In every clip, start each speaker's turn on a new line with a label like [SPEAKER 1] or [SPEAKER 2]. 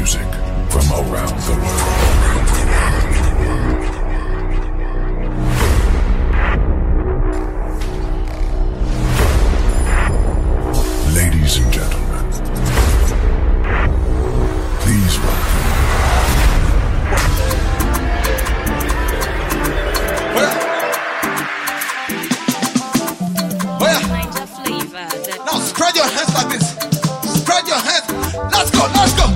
[SPEAKER 1] music from around the world. Ladies and gentlemen, please welcome.
[SPEAKER 2] Now spread your hands like this. Spread your hands. Let's go, let's go.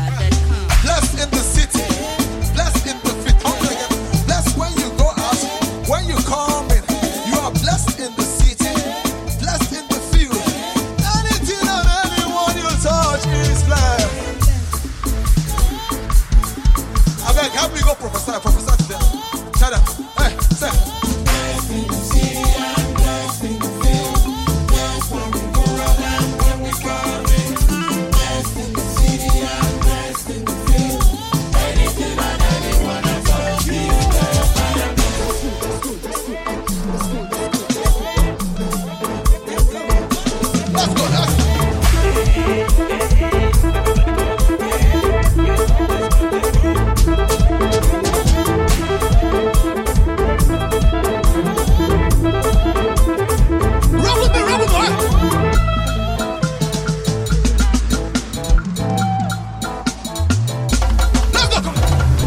[SPEAKER 2] Blessed in the city, blessed in the field. Blessed when you go out, when you come in. You are blessed in the city, blessed in the field. Anything and anyone you touch is blessed. I beg, help me go prophesy to them. Tell them, hey, say. Blessed in the city and blessed in the field. Blessed when we go around, when we come in. Blessed in the city and blessed in the field. Anything and anyone that touch me is blessed. Let's go, let's go. Roll with me, boy. Let's go, come on.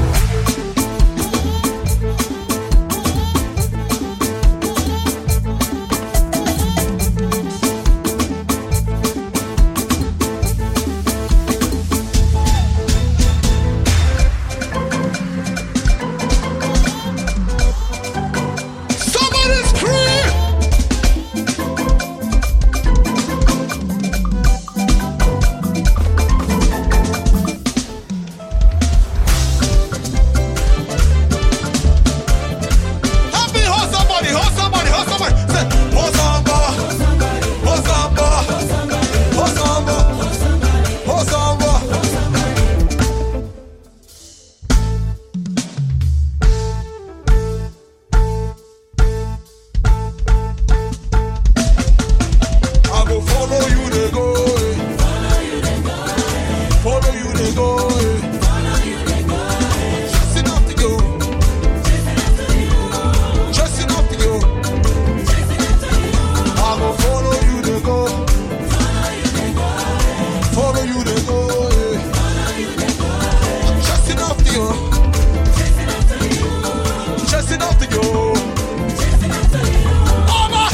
[SPEAKER 2] Somebody's free. Help me hold somebody, hold somebody, hold somebody. Say, hold somebody, hold somebody, hold somebody, hold somebody. I go follow you to go. Follow you to go. Chasing after you. Chasing after you. I go follow you to go. Follow you to go. Chasing after you. Chasing after you. Over.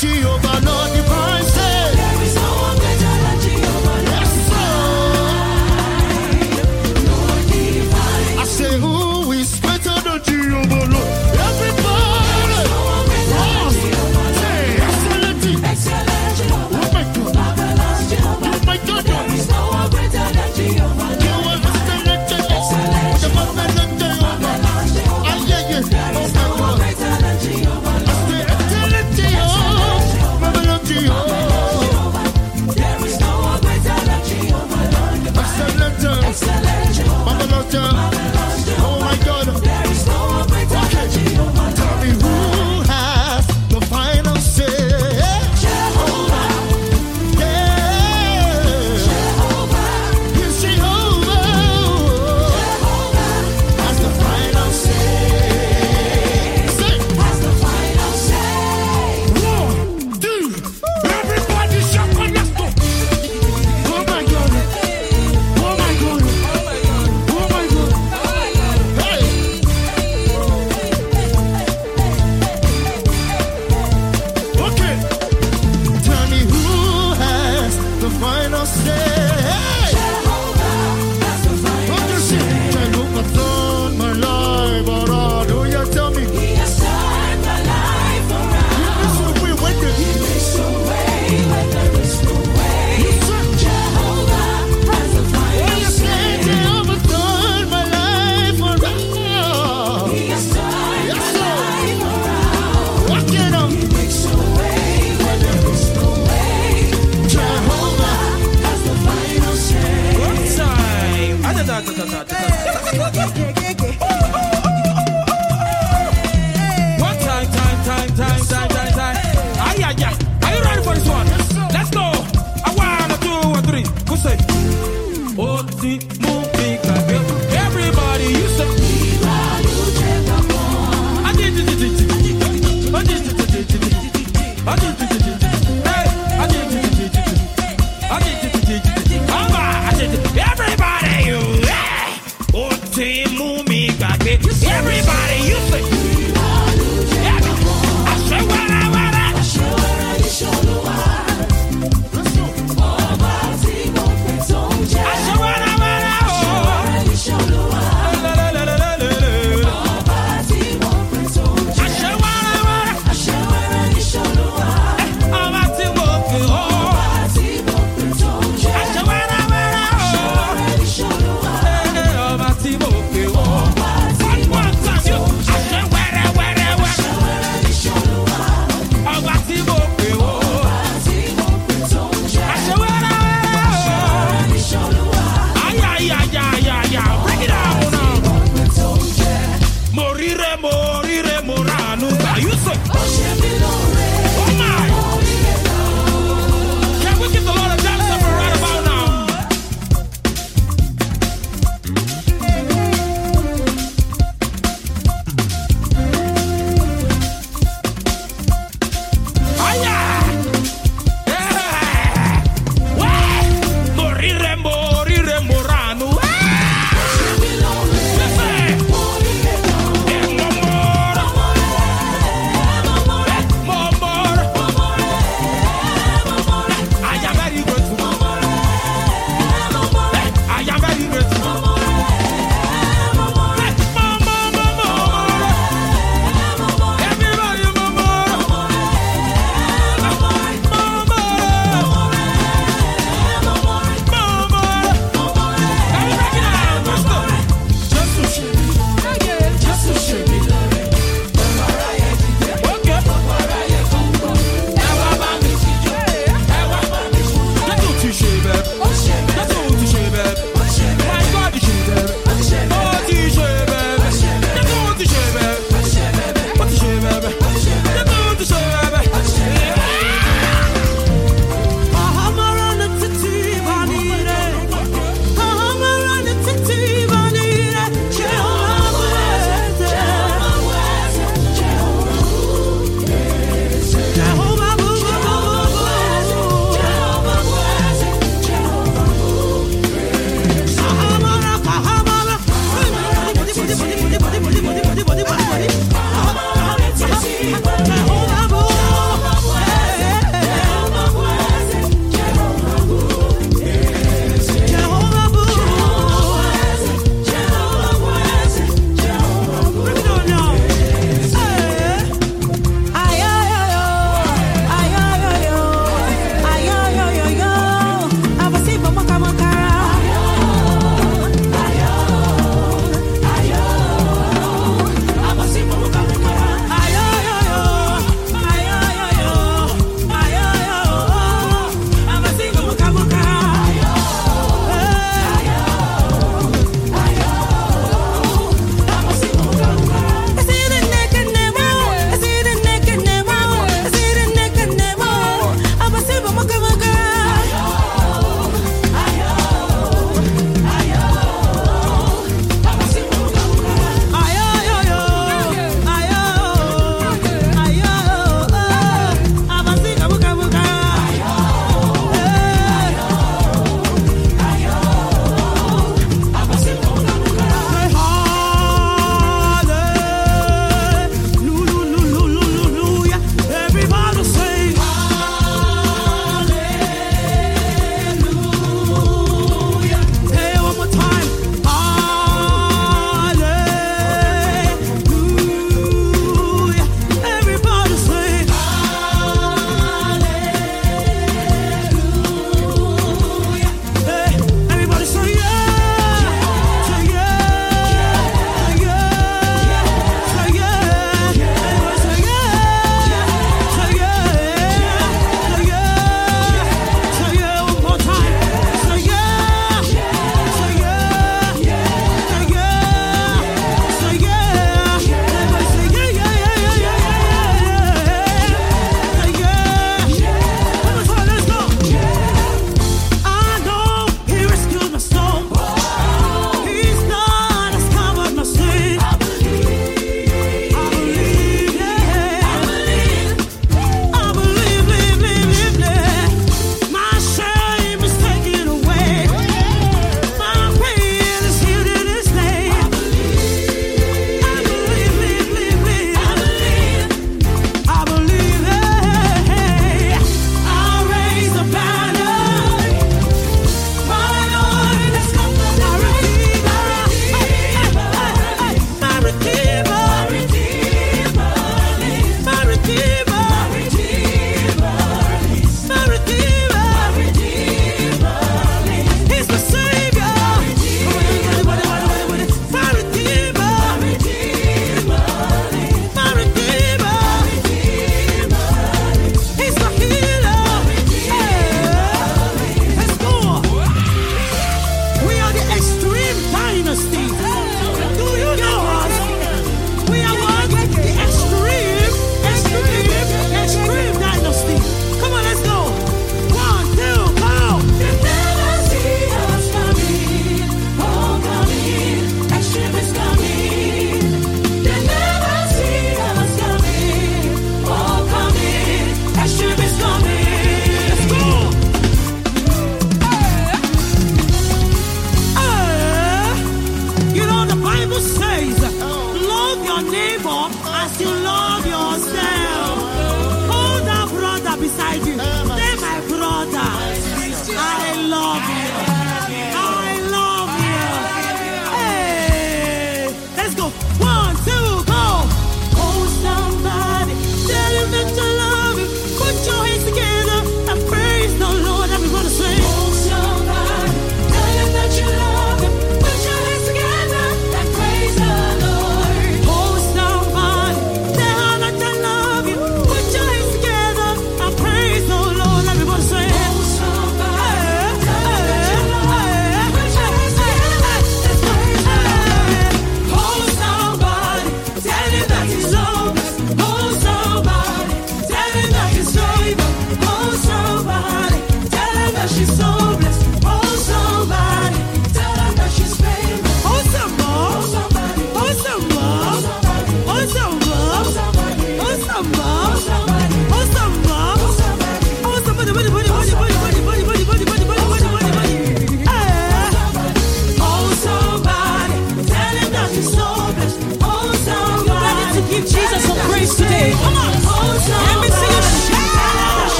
[SPEAKER 3] Jehovah, Lord divine, say.
[SPEAKER 4] There is no one greater than Jehovah, Lord divine. Lord divine.
[SPEAKER 3] I say, who is greater than Jehovah, Lord? Everybody.
[SPEAKER 4] No one greater than Jehovah, Lord.
[SPEAKER 3] Say, excellent.
[SPEAKER 4] Excellent Jehovah.
[SPEAKER 3] Oh my God.
[SPEAKER 4] Marvelous Jehovah.
[SPEAKER 3] Oh my God.
[SPEAKER 4] There is no one greater than Jehovah, Lord.
[SPEAKER 3] You are excellent Jehovah.
[SPEAKER 4] Excellent
[SPEAKER 3] The marvelous Jehovah.
[SPEAKER 4] Marvelous Jehovah.
[SPEAKER 3] Ah, yeah, yeah.
[SPEAKER 4] There is
[SPEAKER 3] Oh
[SPEAKER 4] no
[SPEAKER 3] my
[SPEAKER 4] one
[SPEAKER 3] God.
[SPEAKER 4] greater than Jehovah, Lord.
[SPEAKER 3] Say, excellent Jehovah.
[SPEAKER 4] Excellent Jehovah.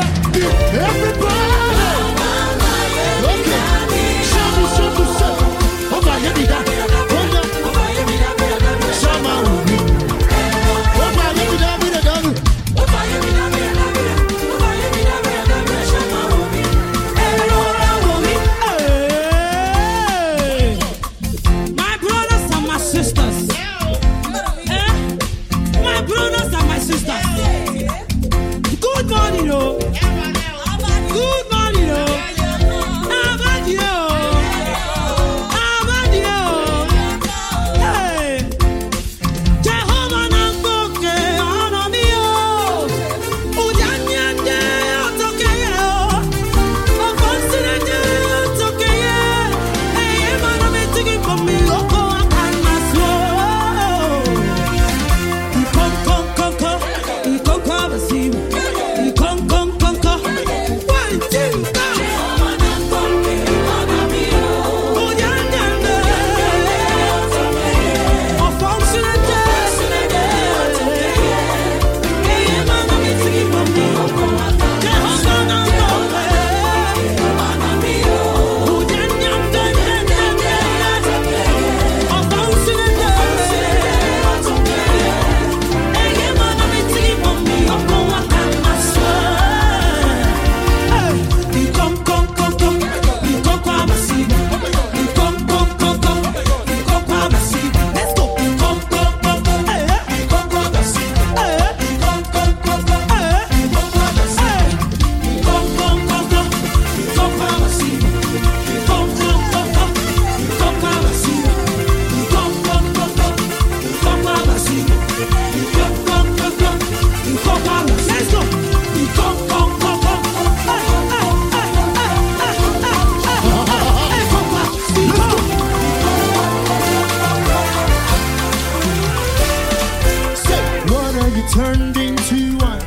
[SPEAKER 3] turned into wine.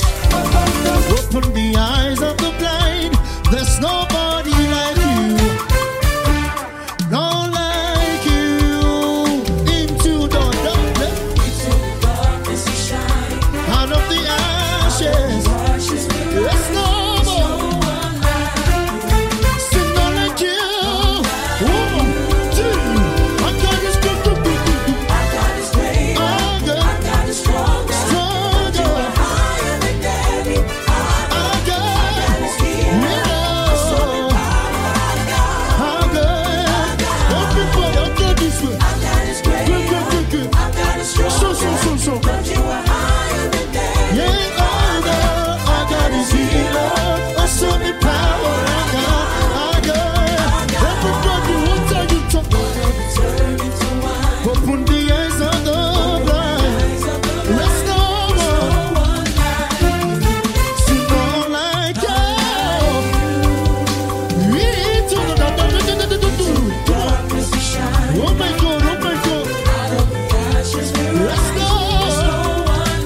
[SPEAKER 3] Open the eyes of the blind. There's nobody like you, not like you. Into the darkness, you shine. Out of the ashes, there's no one like you. One, two. Our God is good. Our God is great. Our God is strong. Stronger. Higher than Daddy. Our God is here. Our God. Everybody, our God is good. Our God is great. Good. Our God is strong. So. But you are higher than Daddy. Yeah, our God is healer. Awesome in power. Our God. Everybody, what are you talking? Open the eyes of the blind. There's no one like you. Into the darkness you shine. Oh my God. There's no one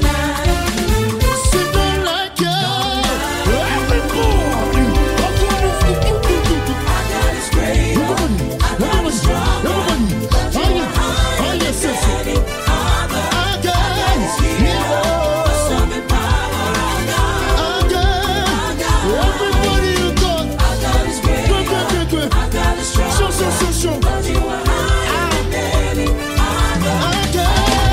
[SPEAKER 3] like you. Everybody. Our God is great. Our God is strong. Oh yes. Our God is healer. Awesome in power. Our God. Everybody, you God. Our God is great. Our God is strong. So. But you are higher than Daddy. Our God.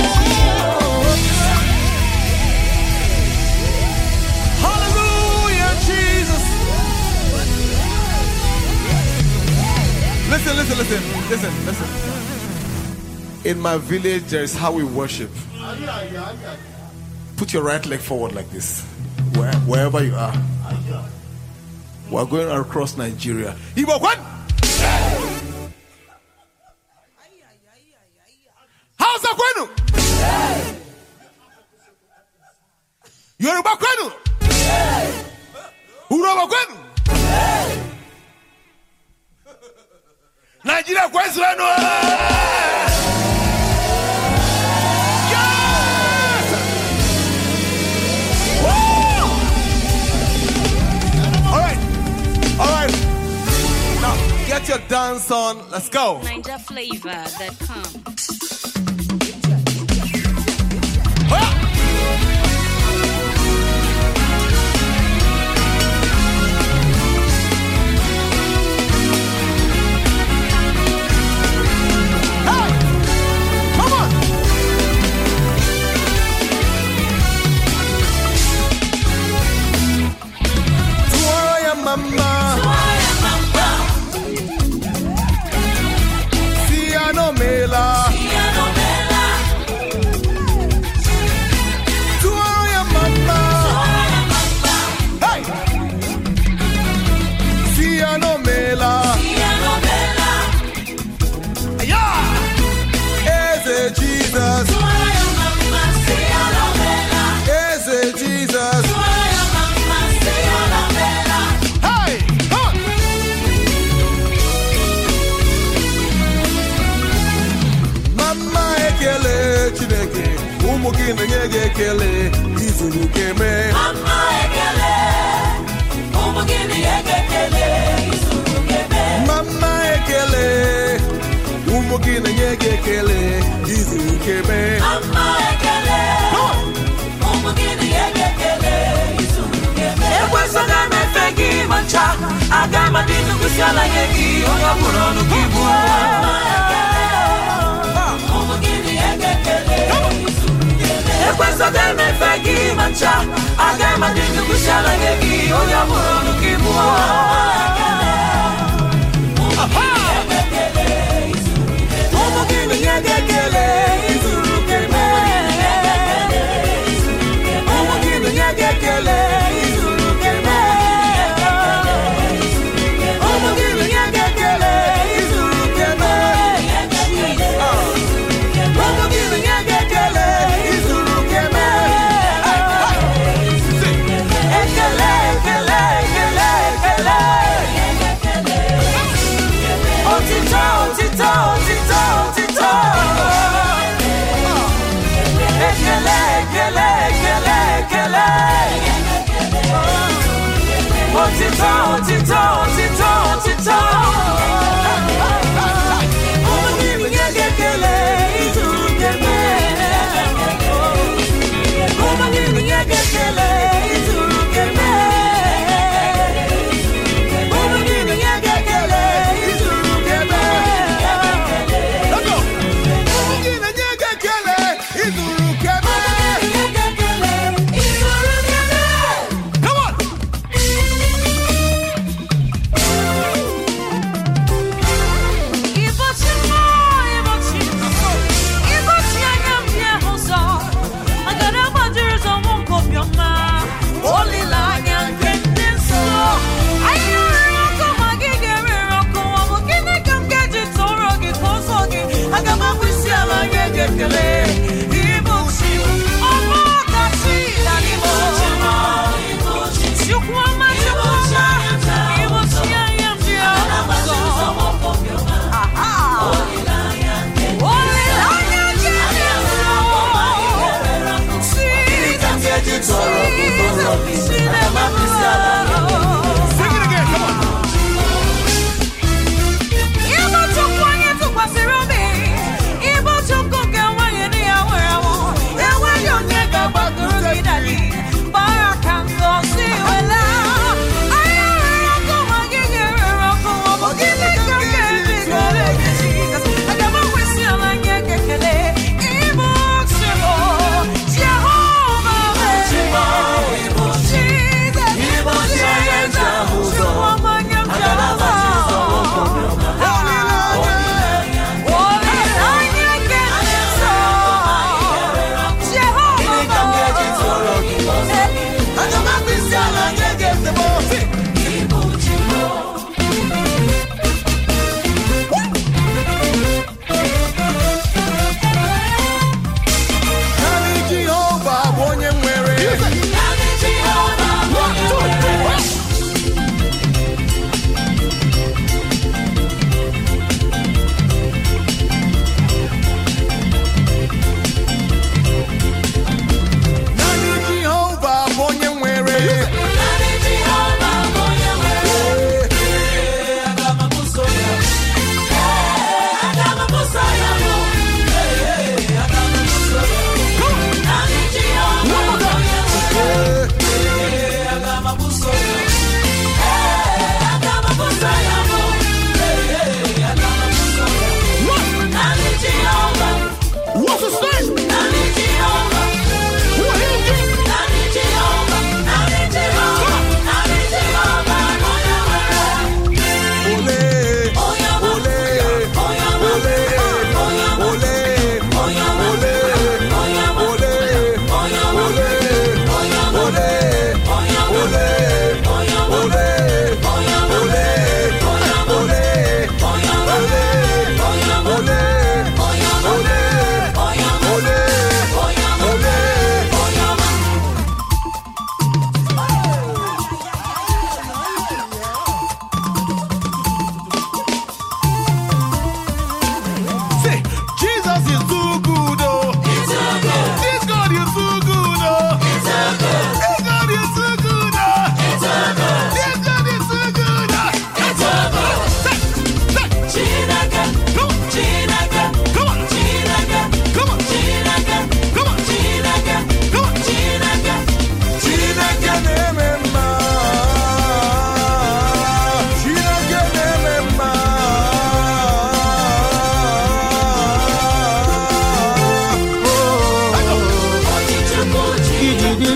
[SPEAKER 2] Hallelujah, Jesus. Listen. In my village, there is how we worship. Put your right leg forward like this. Wherever you are. We're going across Nigeria. Igbo Kwen! Hausa Kwenu! Yoruba Kwenu! Uroba Kwenu! Nigeria Kwenu! Yes! Woo! All right. Now, get your dance on. Let's go.
[SPEAKER 5] NinjaFlavor.com.
[SPEAKER 2] ekele izuru keme
[SPEAKER 4] Mama ekele ụmụ gị na-enye ekele izuru keme
[SPEAKER 2] Mama ekele ụmụ gị na-enye gị ekele izuru keme
[SPEAKER 4] Mama ekele ụmụ gị na-enye ekele izuru keme Ekwesịghị m efe gị ma ncha aga m adị n'ụkwụsị ala nye gị onye ọ bụrụ ọnụ gị bụ ụmụ gị na-enye ekele izuru keme Ekwesịghị m efe gị ma ncha aga m adị n'ụkwụsị ala nye gị onye ọ bụrụ ọnụ gị bụ ụmụ gị na-enye ekele izuru keme ụmụ gị na-enye ekele izuru keme ụmụ gị na-enye ekele izuru keme ụmụ gị na-enye ekele izuru keme ekele ekele ekele ekele otito otito otito otito ekele ekele ekele ekele otito otito otito otito ụmụ gị na-enye ekele izuru keme ụmụ gị na-enye ekele izuru keme ụmụ gị na-enye ekele izuru keme
[SPEAKER 2] Let's go. Ụmụ gị na-enye gị ekele izuru keme Come on.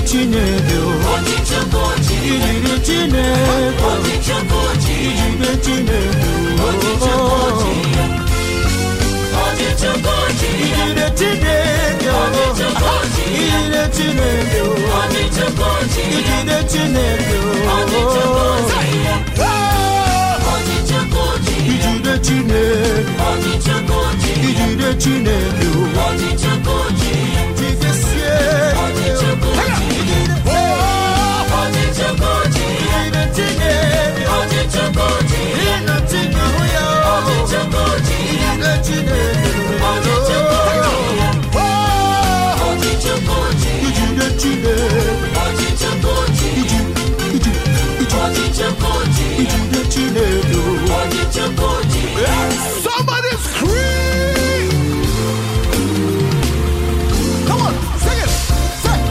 [SPEAKER 3] Chineke, ijide Chineke, ijide Chineke, ijide Chineke, ijide Chineke, ijide Chineke, ijide Chineke,
[SPEAKER 2] Somebody scream! Come on, sing it! Sing!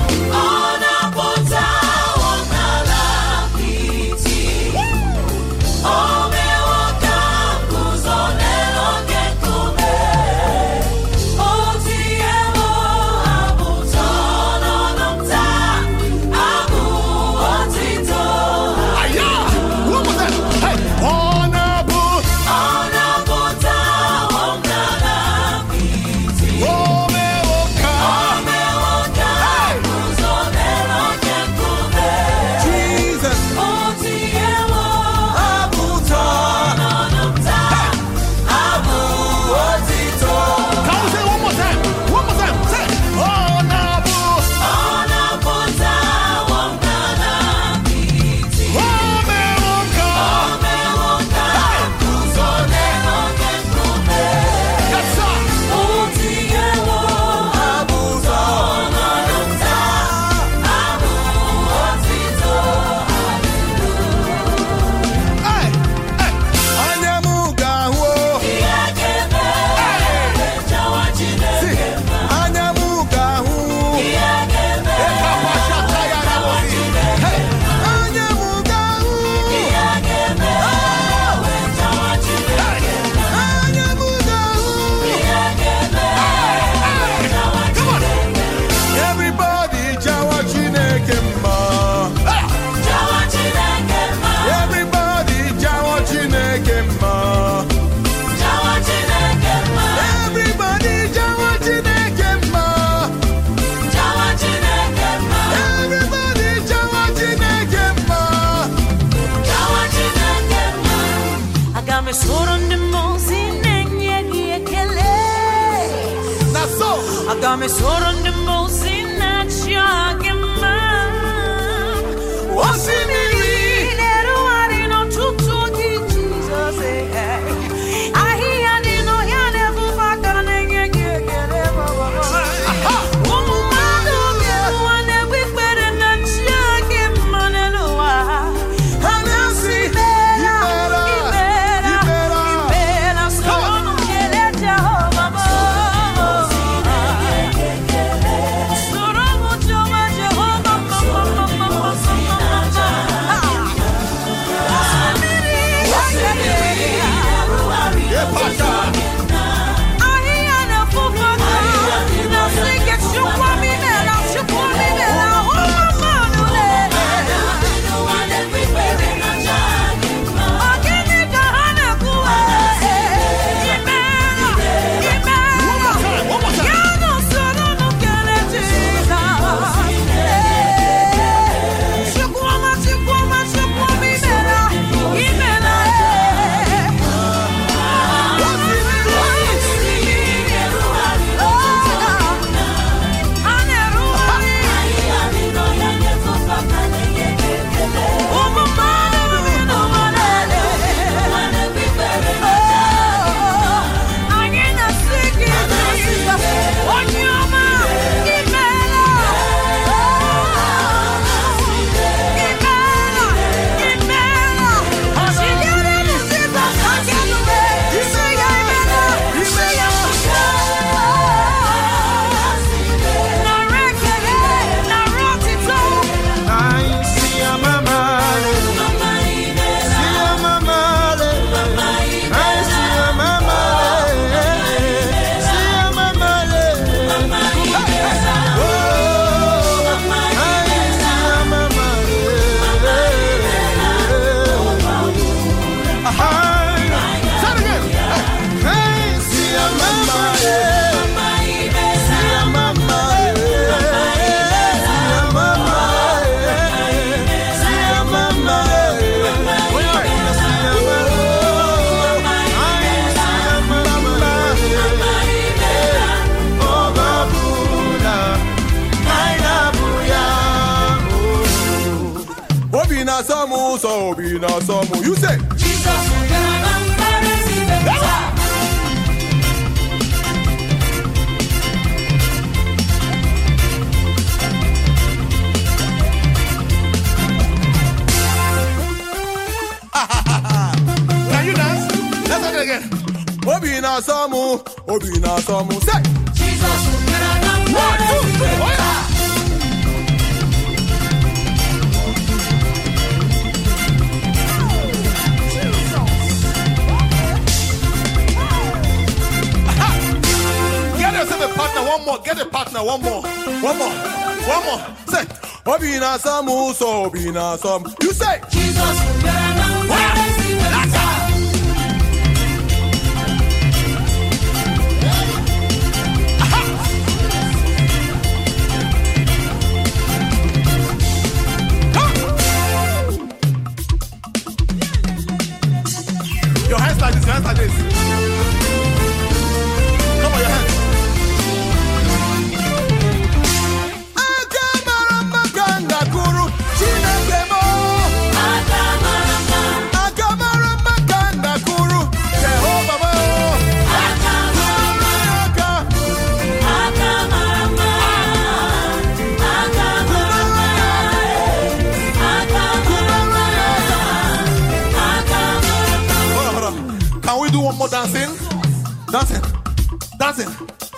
[SPEAKER 2] What was that? Hey!
[SPEAKER 4] Agame soron de mosina chagema. Wasimiri nero arino tutu di Jesus eh. Ahi adino yane bufaka nenge gele baba. Omu mado ke wane wikwere na chagema neloa. Hanasi ibera soron gele Jehovah.
[SPEAKER 2] Obi na somu. You say.
[SPEAKER 4] Jesus,
[SPEAKER 2] Can you dance? Let's do it again. Obi na somu. Obi na somu. Say.
[SPEAKER 4] Jesus,
[SPEAKER 2] 1, 2, 3. Oh yeah. Get yourself a partner, one more. Get a partner, one more. Say, Obi na samu, so Obi na samu. You say,
[SPEAKER 4] Jesus,
[SPEAKER 2] your hands like this, your hands like this. Come on, your hands. Can we do one more dancing? Dancing.